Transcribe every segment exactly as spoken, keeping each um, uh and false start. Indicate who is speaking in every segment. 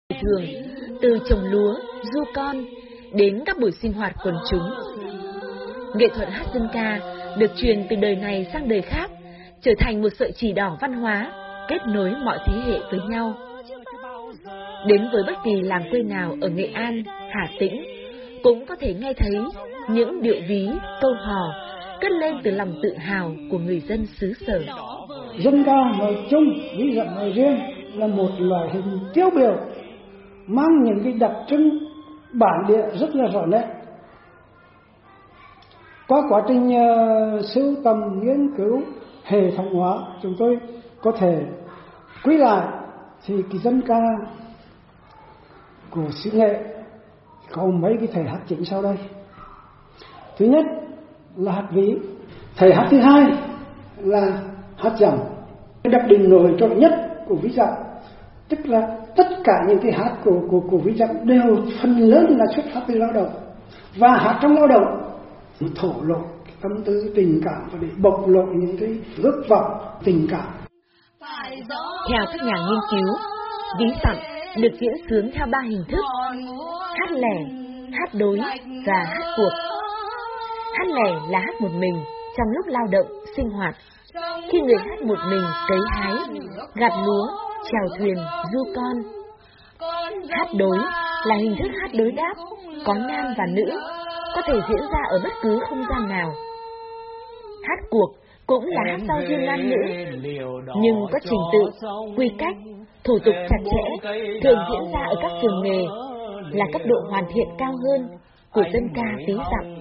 Speaker 1: thường, từ trồng lúa, du con đến các buổi sinh hoạt quần chúng. Nghệ thuật hát dân ca được truyền từ đời này sang đời khác, trở thành một sợi chỉ đỏ văn hóa, kết nối mọi thế hệ với nhau. Đến với bất kỳ làng quê nào ở Nghệ An, Hà Tĩnh, cũng có thể nghe thấy những điệu ví, câu hò cất lên từ lòng tự hào của người dân xứ sở.
Speaker 2: Dân ca nói chung, ví dặm nói riêng là một loại hình tiêu biểu mang những cái đặc trưng bản địa rất là rõ nét. Qua quá trình uh, sưu tầm, nghiên cứu, hệ thống hóa, chúng tôi có thể quy lại thì cái dân ca của xứ Nghệ có mấy cái thể hát chính sau đây. Thứ nhất là hát ví, thể hát thứ hai là hát dặm. Đặc điểm nổi trội nhất của ví dặm tức là tất cả những cái hát của của của ví dặm đều phần lớn là xuất phát từ lao động, và hát trong lao động thổ lộ tâm tư tình cảm và để bộc lộ những cái ước vọng tình cảm.
Speaker 1: Theo các nhà nghiên cứu, ví dặm được diễn xướng theo ba hình thức: hát lẻ, hát đối và hát cuộc. Hát lẻ là hát một mình trong lúc lao động, sinh hoạt, khi người hát một mình cấy hái, gặt lúa, chèo thuyền, du con. Hát đối là hình thức hát đối đáp, có nam và nữ, có thể diễn ra ở bất cứ không gian nào. Hát cuộc cũng là hát giao duyên nam nữ, nhưng có trình tự, quy cách, thủ tục chặt chẽ, thường diễn ra ở các trường nghề, là cấp độ hoàn thiện cao hơn của dân ca ví dặm.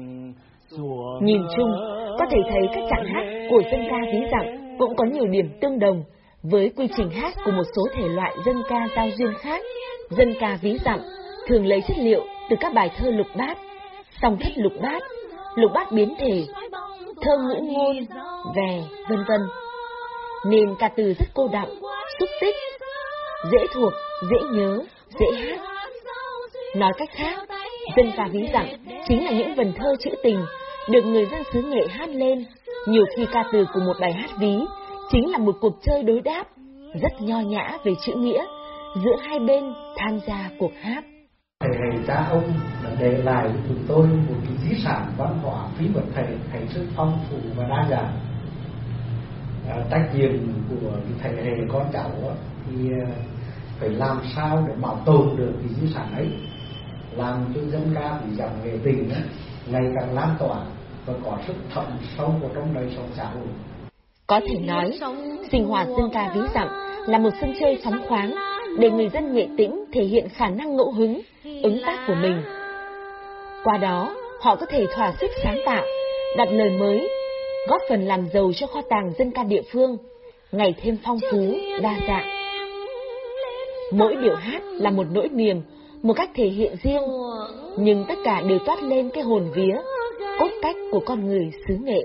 Speaker 1: Nhìn chung, có thể thấy các trạng hát của dân ca ví dặm cũng có nhiều điểm tương đồng với quy trình hát của một số thể loại dân ca giao duyên khác. Dân ca ví dặm thường lấy chất liệu từ các bài thơ lục bát, song thất lục bát, lục bát biến thể, thơ ngũ ngôn, vè, vân vân, nên ca từ rất cô đọng, xúc tích, dễ thuộc, dễ nhớ, dễ hát. Nói cách khác, dân ca ví dặm chính là những vần thơ trữ tình được người dân xứ Nghệ hát lên. Nhiều khi ca từ của một bài hát ví chính là một cuộc chơi đối đáp rất nho nhã về chữ nghĩa giữa hai bên tham gia cuộc hát.
Speaker 3: Thầy thầy cha ông đã để lại cho chúng tôi một cái di sản văn hóa phi vật thể hết sức phong phú và đa dạng. À, trách nhiệm của thầy thầy con cháu đó, thì phải làm sao để bảo tồn được cái di sản ấy, làm cho dân ca ví dặm nghệ tình ấy, ngày càng lan tỏa và có sức thẩm sâu vào trong đời sống xã hội.
Speaker 1: Có thể nói, sinh hoạt dân ca ví dặm là một sân chơi phóng khoáng để người dân Nghệ Tĩnh thể hiện khả năng ngẫu hứng, ứng tác của mình. Qua đó, họ có thể thỏa sức sáng tạo, đặt lời mới, góp phần làm giàu cho kho tàng dân ca địa phương, ngày thêm phong phú, đa dạng. Mỗi điệu hát là một nỗi niềm, một cách thể hiện riêng, nhưng tất cả đều toát lên cái hồn vía, cốt cách của con người xứ Nghệ.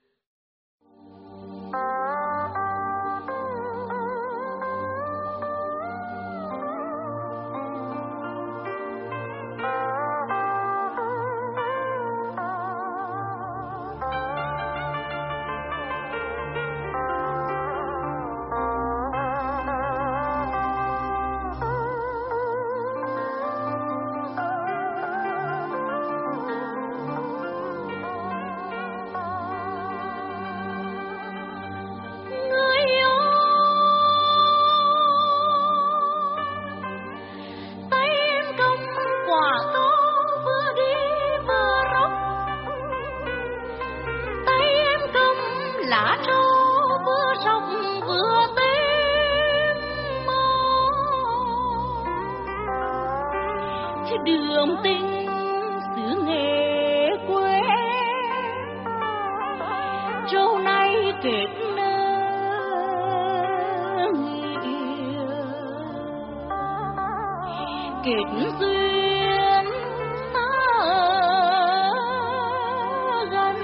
Speaker 4: Lá trâu vừa rộng vừa tím màu, đường tình xứ Nghệ quê, trâu nay kết nơ nghĩa, kết duyên xa gần.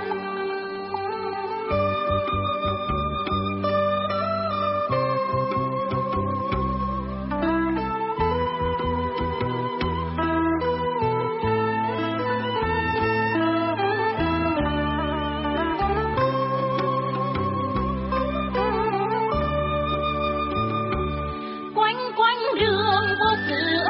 Speaker 4: Quanh quanh đường vô sự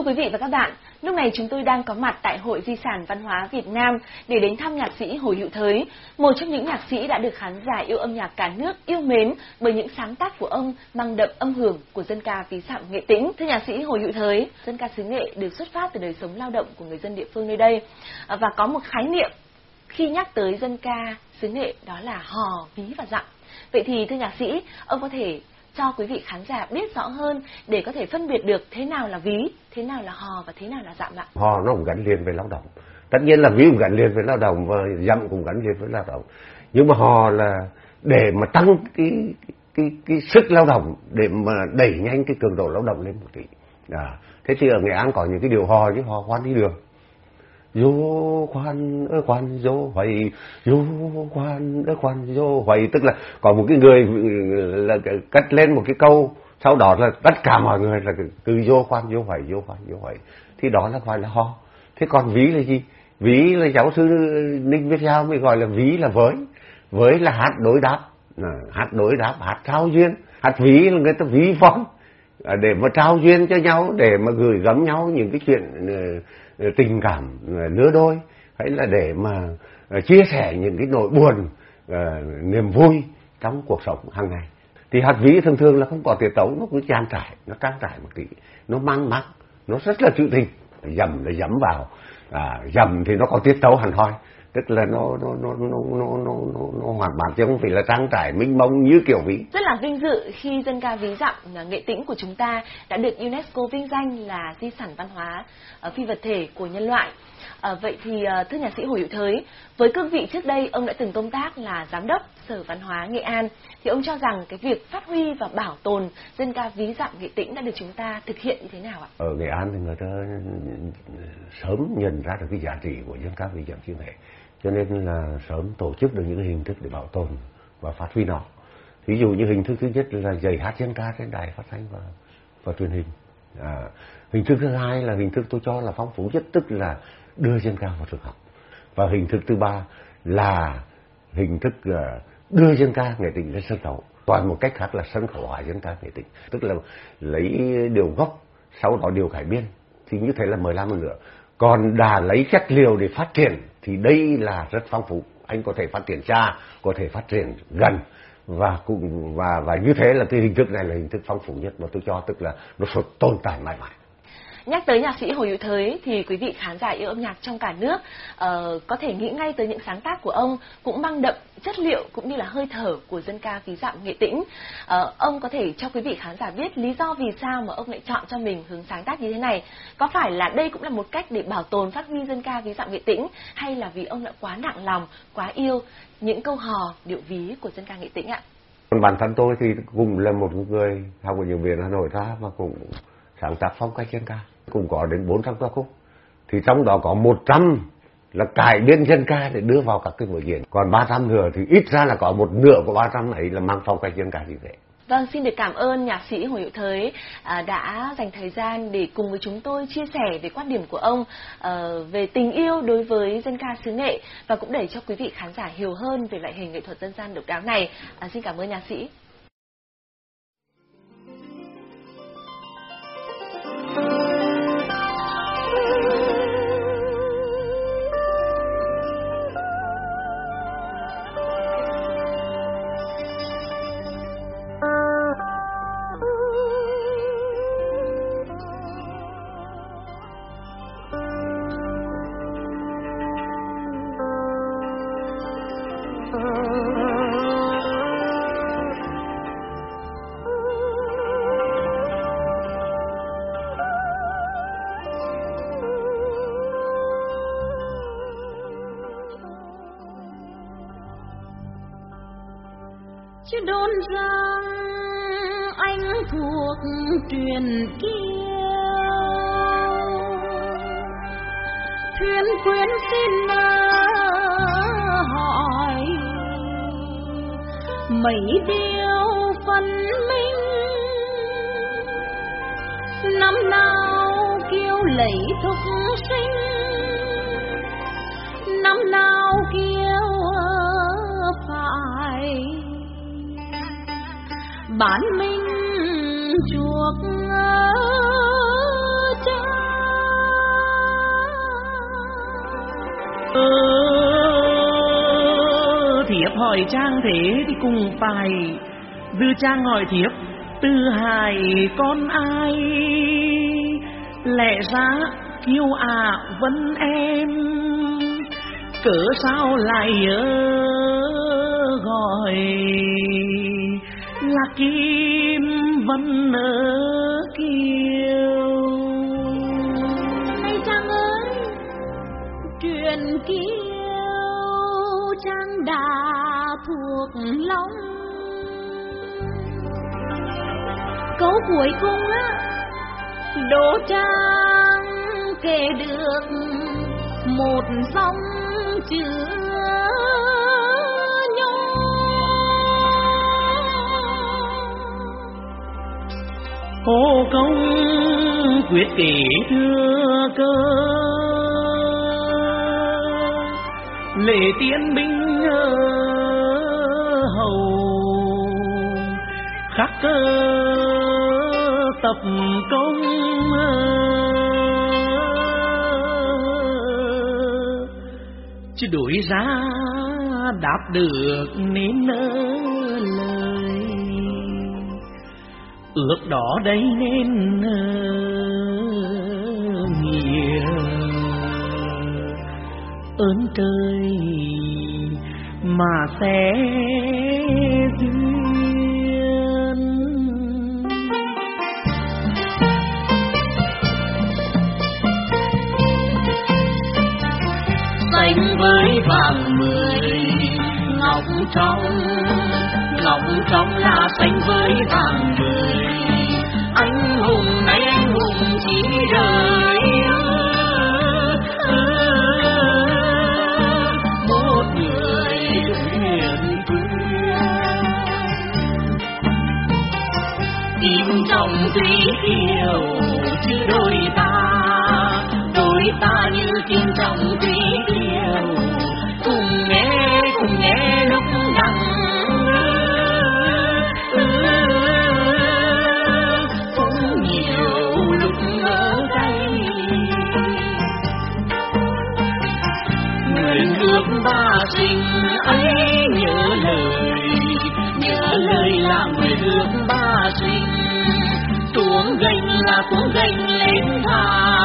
Speaker 1: Thưa quý vị và các bạn, lúc này chúng tôi đang có mặt tại Hội Di sản Văn hóa Việt Nam để đến thăm nhạc sĩ Hồ Hữu Thới, một trong những nhạc sĩ đã được khán giả yêu âm nhạc cả nước yêu mến bởi những sáng tác của ông mang đậm âm hưởng của dân ca ví dặm Nghệ Tĩnh. Thưa nhạc sĩ Hồ Hữu Thới, dân ca xứ Nghệ được xuất phát từ đời sống lao động của người dân địa phương nơi đây và có một khái niệm khi nhắc tới dân ca xứ Nghệ đó là hò, ví và dặm. Vậy thì thưa nhạc sĩ, ông có thể cho quý vị khán giả biết rõ hơn để có thể phân biệt được thế nào là ví, thế nào là hò và thế nào là dặm ạ?
Speaker 5: Hò nó cũng gắn liền với lao động. Tất nhiên là ví cũng gắn liền với lao động và dặm cũng gắn liền với lao động. Nhưng mà hò là để mà tăng cái cái cái sức lao động, để mà đẩy nhanh cái cường độ lao động lên một tí. À, thế thì ở Nghệ An có những cái điều hò chứ hò khoan đi đường. Vô khoan ơ khoan vô hoài, vô khoan ơ khoan vô hoài, tức là có một cái người là cất lên một cái câu, sau đó là tất cả mọi người là cứ vô khoan vô hoài, vô khoan vô hoài, thì đó là gọi là hò. Thế còn ví là gì? Ví là giáo sư Ninh Viết Giao mới gọi là ví là với, với là hát đối đáp, à, hát đối đáp, hát trao duyên, hát ví là người ta ví von à, để mà trao duyên cho nhau, để mà gửi gắm nhau những cái chuyện uh, tình cảm lứa đôi, hay là để mà uh, chia sẻ những cái nỗi buồn, uh, niềm vui trong cuộc sống hàng ngày. Thì hát ví thường thường là không có tiết tấu, nó cứ trang trải, nó trang trải một tí, nó mang mắc, nó rất là trữ tình. Dầm là dẫm vào, à, dầm thì nó có tiết tấu hẳn hoi, tức là nó nó nó nó nó nó nó, nó hoạt bát chứ không phải là trang trải mênh mông như kiểu ví.
Speaker 1: Rất là vinh dự khi dân ca ví dặm Nghệ Tĩnh của chúng ta đã được UNESCO vinh danh là di sản văn hóa uh, phi vật thể của nhân loại. Uh, vậy thì uh, thưa nhạc sĩ Hồ Hữu Thới, với cương vị trước đây ông đã từng công tác là giám đốc Sở Văn hóa Nghệ An, thì ông cho rằng cái việc phát huy và bảo tồn dân ca ví dặm Nghệ Tĩnh đã được chúng ta thực hiện như thế nào ạ?
Speaker 5: Ở Nghệ An thì người ta sớm nhận ra được cái giá trị của dân ca ví dặm xứ Nghệ, cho nên là sớm tổ chức được những cái hình thức để bảo tồn và phát huy nó. Ví dụ như hình thức thứ nhất là dạy hát dân ca trên đài phát thanh và, và truyền hình. À, hình thức thứ hai là hình thức tôi cho là phong phú nhất, tức là đưa dân ca vào trường học. Và hình thức thứ ba là hình thức uh, đưa dân ca Nghệ Tĩnh lên sân khấu. Toàn một cách khác là sân khấu hóa dân ca Nghệ Tĩnh, tức là lấy điều gốc, sau đó điều cải biên. Thì như thế là mười lăm năm nữa. Còn đã lấy chất liệu để phát triển thì đây là rất phong phú. Anh có thể phát triển xa, có thể phát triển gần, và cũng và và như thế là cái hình thức này là hình thức phong phú nhất mà tôi cho, tức là nó sẽ tồn tại mãi mãi.
Speaker 1: Nhắc tới nhạc sĩ Hồ Hữu Thới thì quý vị khán giả yêu âm nhạc trong cả nước uh, có thể nghĩ ngay tới những sáng tác của ông cũng mang đậm chất liệu cũng như là hơi thở của dân ca ví dặm Nghệ Tĩnh. Uh, ông có thể cho quý vị khán giả biết lý do vì sao mà ông lại chọn cho mình hướng sáng tác như thế này? Có phải là đây cũng là một cách để bảo tồn phát huy dân ca ví dặm Nghệ Tĩnh, hay là vì ông đã quá nặng lòng, quá yêu những câu hò, điệu ví của dân ca Nghệ Tĩnh ạ?
Speaker 5: Còn bản thân tôi thì cũng là một người học ở những viện Hà Nội ra và cũng sáng tác phong cách dân ca, cũng có đến bốn trăm ca khúc, thì trong đó có một trăm là cải biên dân ca để đưa vào các cái vở diễn, còn ba trăm nữa thì ít ra là có một nửa của ba trăm ấy là mang phong cách dân ca gì vậy.
Speaker 1: Vâng, xin được cảm ơn nhạc sĩ Hồ Hữu Thới à, đã dành thời gian để cùng với chúng tôi chia sẻ về quan điểm của ông à, về tình yêu đối với dân ca xứ Nghệ, và cũng để cho quý vị khán giả hiểu hơn về loại hình nghệ thuật dân gian độc đáo này. À, xin cảm ơn nhạc sĩ.
Speaker 4: Chứ đồn rằng anh thuộc truyền kiêu, thuyền quyến xin hỏi mấy điều phân minh, năm nào kiêu lấy thục sinh, năm nào kiêu phải bán mình chuộc cha.
Speaker 6: thiếp hỏi Trang thế thì cùng phải. Dư Trang hỏi thiếp Từ Hải con ai, lẽ ra kiêu à Vân em, cớ sao lại nhớ gọi là Kim Vân ở kiều.
Speaker 4: Này Trang ơi, truyền kiêu Trang đã thuộc lòng. Câu cuối cùng á, Đỗ Trang kể được một dòng chữ nhô.
Speaker 6: Hồ Công quyết kể thưa cơ, lễ tiến binh hầu khắc cơ tập công. Chứ đổi ra đáp được nên lời, ước đó đây nên nhiều ơn trời mà sẽ duyên.
Speaker 4: Xanh với vàng mười ngọc trong, ngọc trong là xanh với vàng mười. Anh hùng này anh hùng chỉ đời một người huyền quyền. Kim trong thủy kiều chứ đôi ta, đôi ta như kim trong thủy kiều. Cùng nghe cùng nghe lúc đắng cũng nhiều lúc ngỡ đây. Nguyện ước ba sinh ấy nhớ lời, nhớ lời là nguyện ước ba sinh. Tuống gành là tuống gành lên thạc,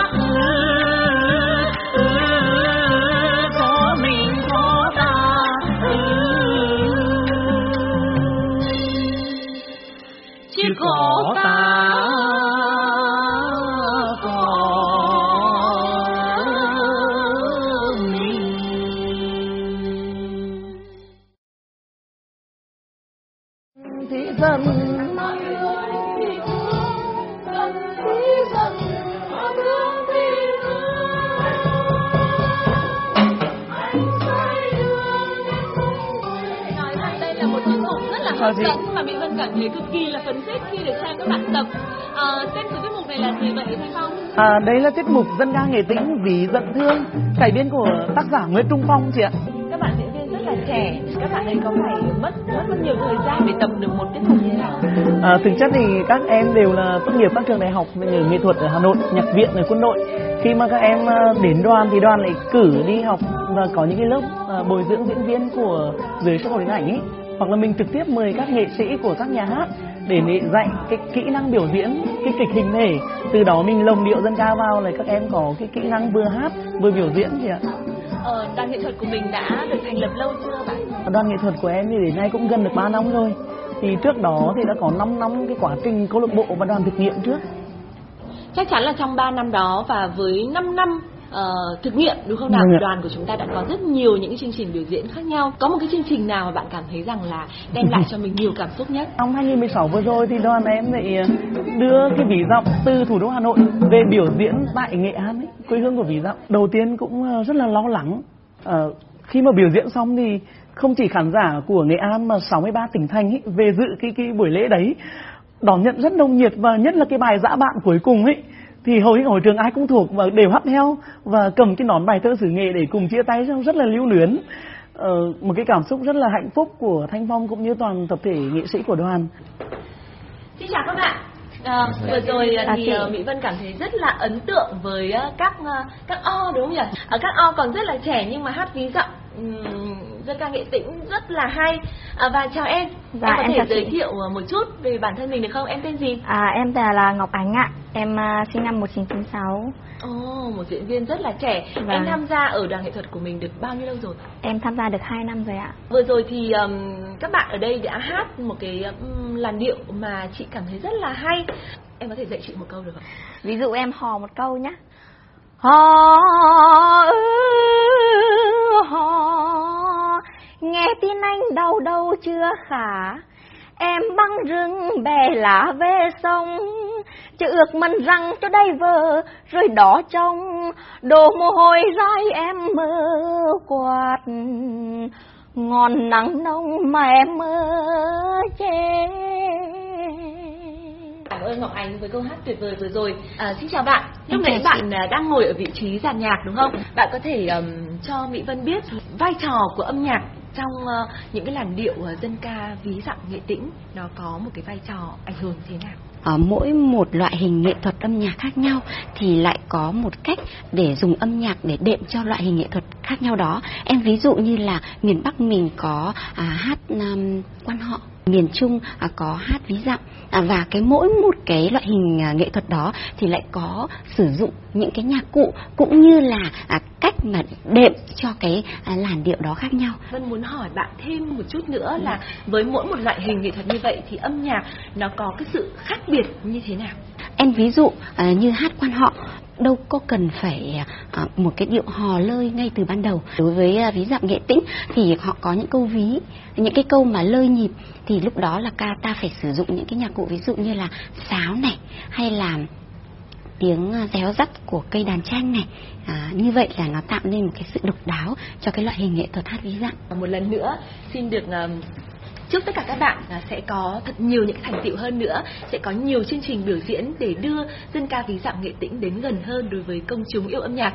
Speaker 4: có mình có ta, chứ có ta có mình.
Speaker 6: Thế dân
Speaker 7: hấp dẫn mà Mỹ Vân cảm thấy cực kỳ là phấn khích khi được xem các bạn tập. À, tên của tiết mục này là gì vậy Thanh Phong?
Speaker 6: À, đây là tiết mục dân ca nghệ tĩnh Ví Dặm Thương, cải biên của tác giả Nguyễn Trung Phong chị ạ.
Speaker 7: Các bạn diễn viên rất là trẻ, các bạn ấy có phải mất rất rất nhiều thời gian để tập được một tiết mục như thế nào?
Speaker 6: À, thực chất thì các em đều là tốt nghiệp các trường đại học về nghệ thuật ở Hà Nội, nhạc viện, ở quân đội. Khi mà các em đến đoàn thì đoàn lại cử đi học và có những cái lớp uh, bồi dưỡng diễn viên của dưới Sân khấu điện ảnh ấy, hoặc là mình trực tiếp mời các nghệ sĩ của các nhà hát để dạy cái kỹ năng biểu diễn, cái kịch hình thể. Từ đó mình lồng điệu dân ca vào là các em có cái kỹ năng vừa hát vừa biểu diễn chị ạ.
Speaker 7: Ờ, đoàn nghệ thuật của mình đã được thành lập lâu chưa bạn?
Speaker 6: Đoàn nghệ thuật của em thì đến nay cũng gần được ba năm rồi. Thì trước đó thì đã có năm năm cái quá trình câu lạc bộ và đoàn thực nghiệm trước.
Speaker 7: Chắc chắn là trong ba năm đó và với năm năm uh, thực nghiệm đúng không nào?
Speaker 6: Vâng,
Speaker 7: đoàn của chúng ta đã có rất nhiều những chương trình biểu diễn khác nhau. Có một cái chương trình nào mà bạn cảm thấy rằng là đem lại cho mình nhiều cảm xúc nhất?
Speaker 6: Năm hai không một sáu vừa rồi thì đoàn em lại đưa cái Ví Dặm từ thủ đô Hà Nội về biểu diễn tại Nghệ An ấy, quê hương của Ví Dặm. Đầu tiên cũng rất là lo lắng. Uh, khi mà biểu diễn xong thì không chỉ khán giả của Nghệ An mà sáu mươi ba tỉnh thành ấy về dự cái cái buổi lễ đấy đón nhận rất nồng nhiệt, và nhất là cái bài Dã Bạn cuối cùng ấy thì hầu hết hội trường ai cũng thuộc và đều hắt theo và cầm cái nón bài thơ xứ nghệ để cùng chia tay rất là lưu luyến. Ờ, một cái cảm xúc rất là hạnh phúc của Thanh Phong cũng như toàn tập thể nghệ sĩ của đoàn.
Speaker 7: Xin chào các bạn. À, vừa rồi thì à, Mỹ Vân cảm thấy rất là ấn tượng với các các o đúng không nhỉ? À, các o còn rất là trẻ nhưng mà hát ví dặm dân ca nghệ tĩnh rất là hay. À, và chào em,
Speaker 8: dạ,
Speaker 7: em có
Speaker 8: em
Speaker 7: thể giới
Speaker 8: chị.
Speaker 7: thiệu một chút về bản thân mình được không? Em tên gì?
Speaker 8: À, em là Ngọc Ánh ạ, em uh, sinh năm một nghìn chín trăm chín mươi sáu.
Speaker 7: Ồ, oh, một diễn viên rất là trẻ.
Speaker 8: Vâng.
Speaker 7: Em tham gia ở đoàn nghệ thuật của mình được bao nhiêu lâu rồi?
Speaker 8: Em tham gia được hai năm rồi ạ.
Speaker 7: Vừa rồi thì um, các bạn ở đây đã hát một cái um, làn điệu mà chị cảm thấy rất là hay. Em có thể dạy chị một câu được không?
Speaker 8: Ví dụ em hò một câu nhé. Hò ư hò, nghe tin anh đau đâu chưa khả. Em băng rừng bè lá về sông, chứ ước mần rằng cho đây vợ rồi đó chồng. Đổ mồ hôi dai em mơ quạt, ngọn nắng nông mà em mơ chê.
Speaker 7: Cảm ơn Ngọc Ánh với câu hát tuyệt vời vừa rồi. À, xin chào bạn. Lúc nãy bạn đang ngồi ở vị trí dàn nhạc đúng không? Bạn có thể um, cho Mỹ Vân biết vai trò của âm nhạc trong uh, những cái làn điệu uh, dân ca ví dặm nghệ tĩnh nó có một cái vai trò ảnh hưởng thế nào?
Speaker 9: Ở mỗi một loại hình nghệ thuật âm nhạc khác nhau thì lại có một cách để dùng âm nhạc để đệm cho loại hình nghệ thuật khác nhau đó. Em ví dụ như là miền Bắc mình có à, hát um, quan họ, miền Trung à, có hát ví dặm, à, và cái mỗi một cái loại hình à, nghệ thuật đó thì lại có sử dụng những cái nhạc cụ cũng như là à, cách mà đệm cho cái à, làn điệu đó khác nhau.
Speaker 7: Vân muốn hỏi bạn thêm một chút nữa là với mỗi một loại hình nghệ thuật như vậy thì âm nhạc nó có cái sự khác biệt như thế nào?
Speaker 9: Em ví dụ à, như hát quan họ đâu có cần phải à, một cái điệu hò lơi ngay từ ban đầu. Đối với à, ví dặm nghệ tĩnh thì họ có những câu ví, những cái câu mà lơi nhịp thì lúc đó là ca ta phải sử dụng những cái nhạc cụ ví dụ như là sáo này hay là tiếng réo rắt của cây đàn tranh này. À, như vậy là nó tạo nên một cái sự độc đáo cho cái loại hình nghệ thuật hát ví dặm.
Speaker 7: Và một lần nữa xin được um, chúc tất cả các bạn là sẽ có thật nhiều những thành tựu hơn nữa, sẽ có nhiều chương trình biểu diễn để đưa dân ca ví dặm nghệ tĩnh đến gần hơn đối với công chúng yêu âm nhạc.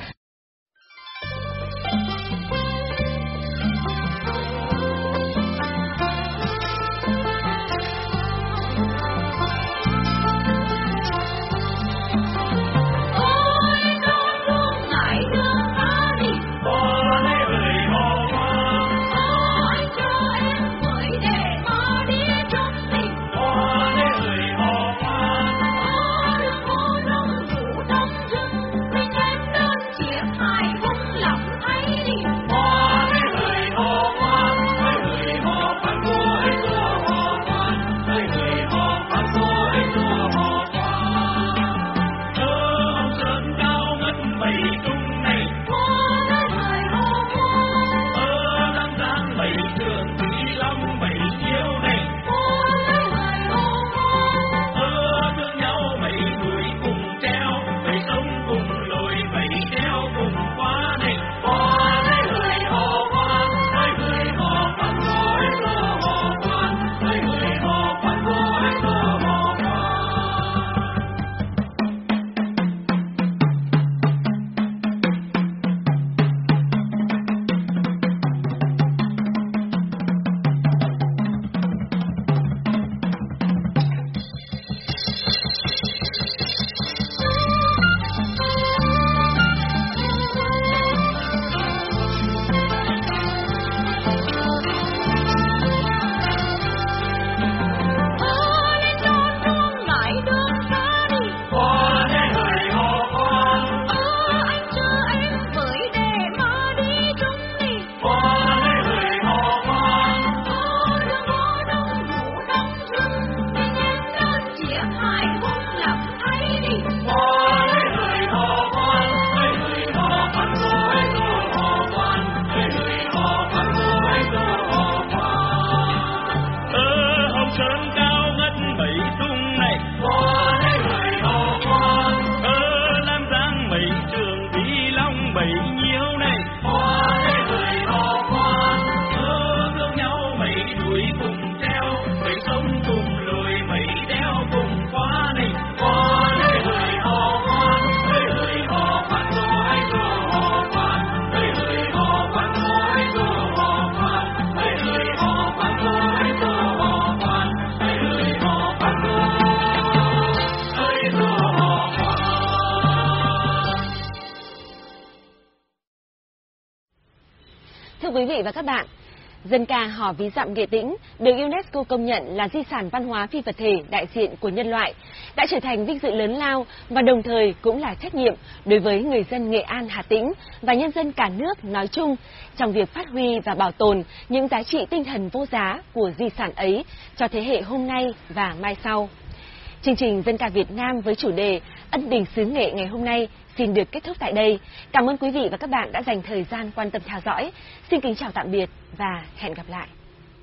Speaker 1: Thưa quý vị và các bạn,
Speaker 10: Dân ca hò ví dặm Nghệ Tĩnh được UNESCO công nhận là di sản văn hóa phi vật thể đại diện của nhân loại, đã trở thành vinh dự lớn lao và đồng thời cũng là trách nhiệm đối với người dân Nghệ An, Hà Tĩnh và nhân dân cả nước nói chung trong việc phát huy và bảo tồn những giá trị tinh thần vô giá của di sản ấy cho thế hệ hôm nay và mai sau. Chương trình Dân ca Việt Nam với chủ đề Ân Đình xứ Nghệ ngày hôm nay xin được kết thúc tại đây. Cảm ơn quý vị và các bạn đã dành thời gian quan tâm theo dõi. Xin kính chào tạm biệt và hẹn gặp lại.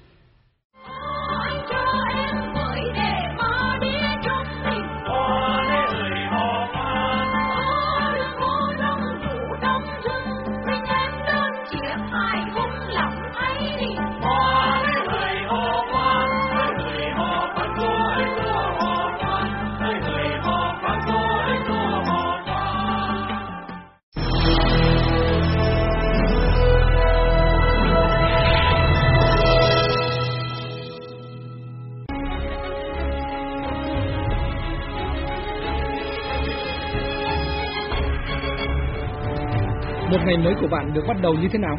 Speaker 11: Một ngày mới của bạn được bắt đầu như thế nào?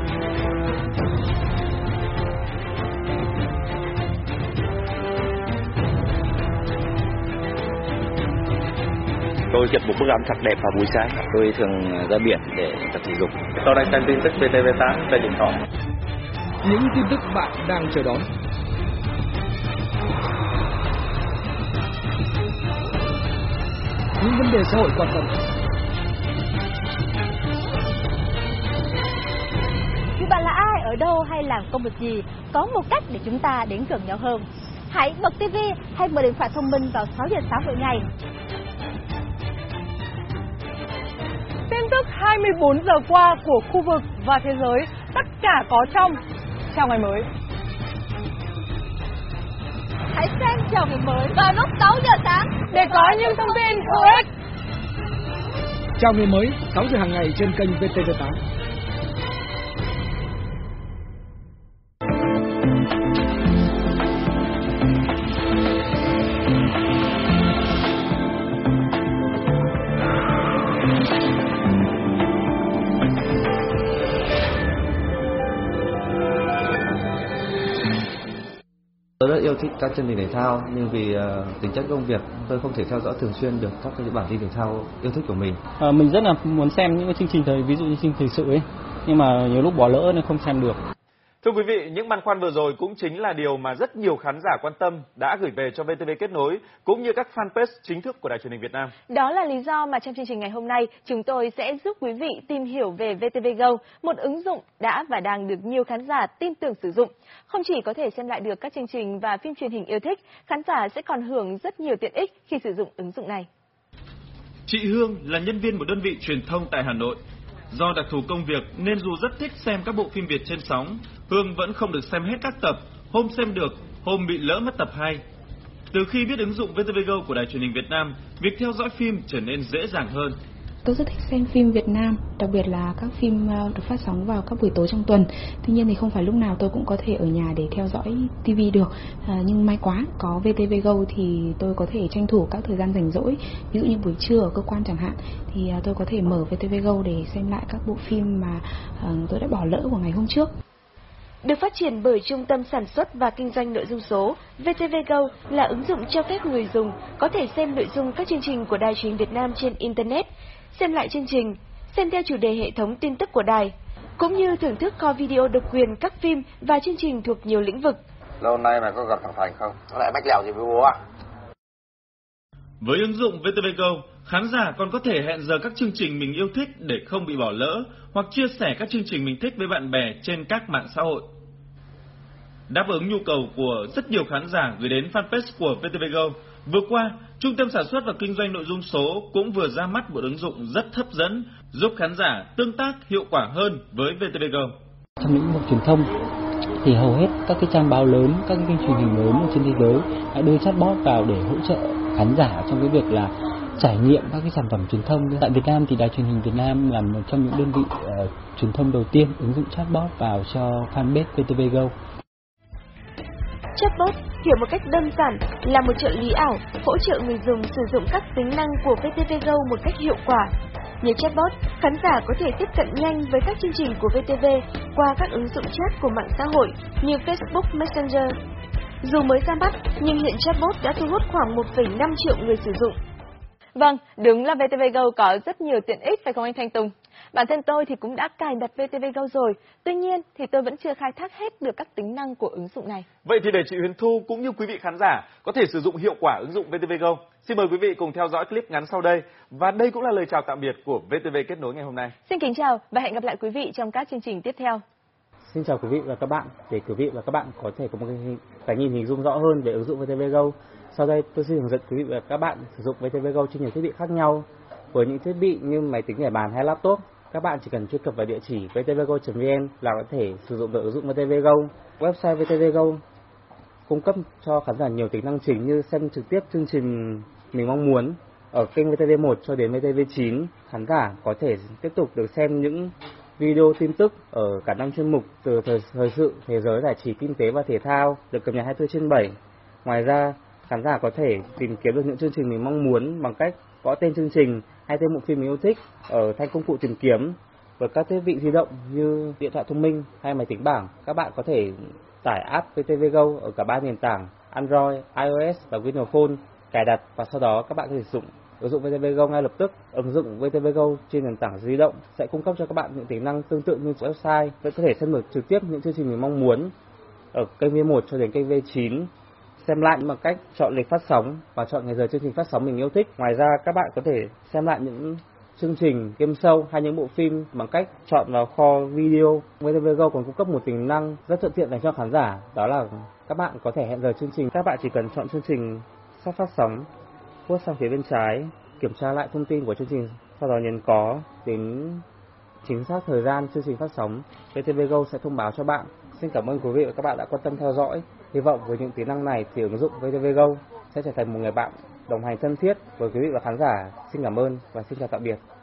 Speaker 12: Tôi chụp một bức ảnh thật đẹp vào buổi sáng. Tôi thường ra biển để tập thể dục.
Speaker 13: Tôi đang xem tin tức vê tê vê tám trên điện thoại.
Speaker 11: Những tin tức bạn đang chờ đón. Những vấn đề xã hội quan tâm.
Speaker 8: Dù bạn là ai, ở đâu hay làm công việc gì, có một cách để chúng ta đến gần nhau hơn. Hãy bật ti vi hay mở điện thoại thông minh vào sáu giờ sáng mỗi ngày.
Speaker 14: Tin tức hai mươi bốn giờ qua của khu vực và thế giới, tất cả có trong Chào Ngày Mới.
Speaker 8: Hãy xem Chào Ngày Mới vào lúc sáu giờ sáng
Speaker 14: để có những thông tin hữu ích.
Speaker 11: Chào Ngày Mới, sáu giờ hàng ngày trên kênh vê tê vê tám.
Speaker 15: Tôi rất yêu thích các chương trình thể thao, nhưng vì uh, tính chất công việc tôi không thể theo dõi thường xuyên được các cái bản tin thể thao yêu thích của mình.
Speaker 6: À, mình rất là muốn xem những cái chương trình thời, ví dụ như chương trình thời sự ấy, nhưng mà nhiều lúc bỏ lỡ nên không xem được.
Speaker 16: Thưa quý vị, những băn khoăn vừa rồi cũng chính là điều mà rất nhiều khán giả quan tâm đã gửi về cho vê tê vê Kết Nối cũng như các fanpage chính thức của Đài Truyền hình Việt Nam.
Speaker 7: Đó là lý do mà trong chương trình ngày hôm nay chúng tôi sẽ giúp quý vị tìm hiểu về vê tê vê Go, một ứng dụng đã và đang được nhiều khán giả tin tưởng sử dụng. Không chỉ có thể xem lại được các chương trình và phim truyền hình yêu thích, khán giả sẽ còn hưởng rất nhiều tiện ích khi sử dụng ứng dụng này.
Speaker 17: Chị Hương là nhân viên một đơn vị truyền thông tại Hà Nội. Do đặc thù công việc nên dù rất thích xem các bộ phim Việt trên sóng, Hương vẫn không được xem hết các tập, hôm xem được, hôm bị lỡ mất tập hai. Từ khi biết ứng dụng vê tê vê Go của Đài Truyền hình Việt Nam, việc theo dõi phim trở nên dễ dàng hơn.
Speaker 18: Tôi rất thích xem phim Việt Nam, đặc biệt là các phim được phát sóng vào các buổi tối trong tuần. Tuy nhiên thì không phải lúc nào tôi cũng có thể ở nhà để theo dõi ti vi được. À, nhưng may quá, có vê tê vê Go thì tôi có thể tranh thủ các thời gian rảnh rỗi. Ví dụ như buổi trưa ở cơ quan chẳng hạn, thì tôi có thể mở vê tê vê Go để xem lại các bộ phim mà uh, tôi đã bỏ lỡ của ngày hôm trước.
Speaker 7: Được phát triển bởi Trung tâm Sản xuất và Kinh doanh Nội dung số, vê tê vê Go là ứng dụng cho phép người dùng có thể xem nội dung các chương trình của Đài Truyền hình Việt Nam trên Internet, xem lại chương trình, xem theo chủ đề hệ thống tin tức của đài, cũng như thưởng thức kho video độc quyền các phim và chương trình thuộc nhiều lĩnh vực.
Speaker 19: Lâu nay mày có gặp thằng Thành không? Nó lại mách lèo gì với bố à?
Speaker 17: Với ứng dụng vê tê vê Go, khán giả còn có thể hẹn giờ các chương trình mình yêu thích để không bị bỏ lỡ, hoặc chia sẻ các chương trình mình thích với bạn bè trên các mạng xã hội. Đáp ứng nhu cầu của rất nhiều khán giả gửi đến fanpage của vê tê vê Go, vừa qua, Trung tâm Sản xuất và Kinh doanh Nội dung số cũng vừa ra mắt một ứng dụng rất hấp dẫn, giúp khán giả tương tác hiệu quả hơn với vê tê vê Go.
Speaker 6: Trong lĩnh vực truyền thông thì hầu hết các cái trang báo lớn, các cái kênh truyền hình lớn ở trên thế giới đã đưa chatbot vào để hỗ trợ khán giả trong cái việc là trải nghiệm các cái sản phẩm truyền thông. Tại Việt Nam thì Đài Truyền hình Việt Nam là một trong những đơn vị uh, truyền thông đầu tiên ứng dụng chatbot vào cho fanpage vê tê vê Go.
Speaker 7: Chatbot hiểu một cách đơn giản là một trợ lý ảo hỗ trợ người dùng sử dụng các tính năng của vê tê vê Go một cách hiệu quả.
Speaker 20: Nhờ chatbot, khán giả có thể tiếp cận nhanh với các chương trình của vê tê vê qua các ứng dụng chat của mạng xã hội như Facebook Messenger. Dù mới ra mắt, nhưng hiện chatbot đã thu hút khoảng một phẩy năm triệu người sử dụng.
Speaker 7: Vâng, đúng là vê tê vê Go có rất nhiều tiện ích phải không anh Thanh Tùng? Bản thân tôi thì cũng đã cài đặt vê tê vê Go rồi, tuy nhiên thì tôi vẫn chưa khai thác hết được các tính năng của ứng dụng này.
Speaker 16: Vậy thì để chị Huyền Thu cũng như quý vị khán giả có thể sử dụng hiệu quả ứng dụng vê tê vê Go, xin mời quý vị cùng theo dõi clip ngắn sau đây. Và đây cũng là lời chào tạm biệt của vê tê vê Kết nối ngày hôm nay.
Speaker 7: Xin kính chào và hẹn gặp lại quý vị trong các chương trình tiếp theo.
Speaker 6: Xin chào quý vị và các bạn. Để quý vị và các bạn có thể có một cái, cái nhìn hình dung rõ hơn về ứng dụng vê tê vê Go, sau đây tôi xin hướng dẫn quý vị và các bạn sử dụng vê tê vê Go trên nhiều thiết bị khác nhau. Với những thiết bị như máy tính, bàn hay laptop, các bạn chỉ cần truy cập vào địa chỉ vê tê vê go chấm vê en là có thể sử dụng được ứng dụng vê tê vê Go. Website vê tê vê Go cung cấp cho khán giả nhiều tính năng chính như xem trực tiếp chương trình mình mong muốn. Ở kênh vê tê vê một cho đến vê tê vê chín, khán giả có thể tiếp tục được xem những video tin tức ở cả năm chuyên mục từ thời, thời sự, thế giới, giải trí, kinh tế và thể thao được cập nhật hai mươi tư trên bảy. Ngoài ra, khán giả có thể tìm kiếm được những chương trình mình mong muốn bằng cách gõ tên chương trình hay tên bộ phim mình yêu thích ở thanh công cụ tìm kiếm. Với các thiết bị di động như điện thoại thông minh hay máy tính bảng, các bạn có thể tải app vê tê vê Go ở cả ba nền tảng Android, iOS và Windows Phone, cài đặt và sau đó các bạn có thể sử dụng ứng dụng vê tê vê Go ngay lập tức. Ứng dụng vê tê vê Go trên nền tảng di động sẽ cung cấp cho các bạn những tính năng tương tự như website, vẫn có thể xem được trực tiếp những chương trình mình mong muốn ở kênh vê một cho đến kênh vê chín, xem lại bằng cách chọn lịch phát sóng và chọn ngày giờ chương trình phát sóng mình yêu thích. Ngoài ra các bạn có thể xem lại những chương trình, game show hay những bộ phim bằng cách chọn vào kho video. vê tê vê Go còn cung cấp một tính năng rất thuận tiện dành cho khán giả, đó là các bạn có thể hẹn giờ chương trình. Các bạn chỉ cần chọn chương trình sắp phát sóng, vuốt sang phía bên trái, kiểm tra lại thông tin của chương trình, sau đó nhấn có đến chính xác thời gian chương trình phát sóng. vê tê vê Go sẽ thông báo cho bạn. Xin cảm ơn quý vị và các bạn đã quan tâm theo dõi. Hy vọng với những tính năng này thì ứng dụng vê tê vê Go sẽ trở thành một người bạn đồng hành thân thiết với quý vị và khán giả. Xin cảm ơn và xin chào tạm biệt.